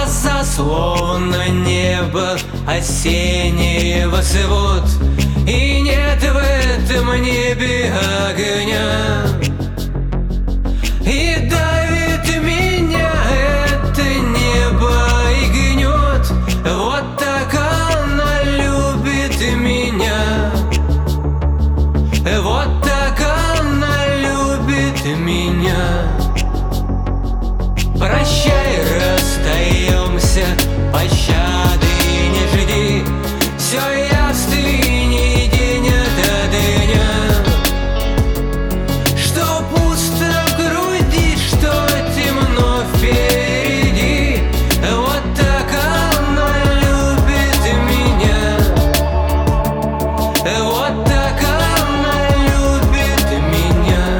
Глаза словно небо осеннего свод, и нет в этом небе огня. И давит меня это небо и гнет. Вот так она любит меня. Вот так она любит меня. Прощай, расстаемся, пощады не жди. Все явственней день ото дня. Что пусто в груди, что темно впереди. Вот так она любит меня. Вот так она любит меня.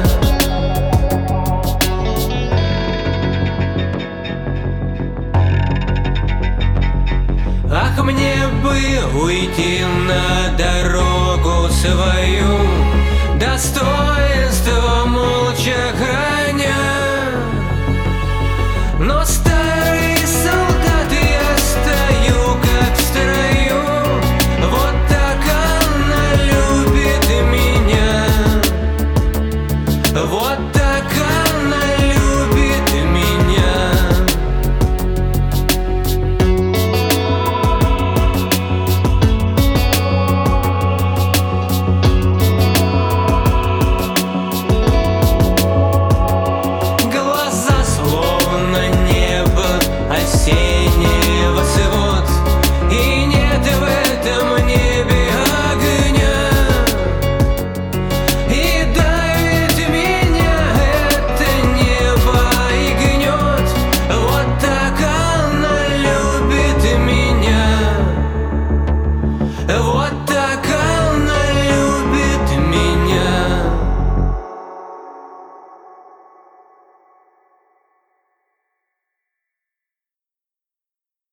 Ах, мне бы уйти на дорогу свою, достоинство молча хранить.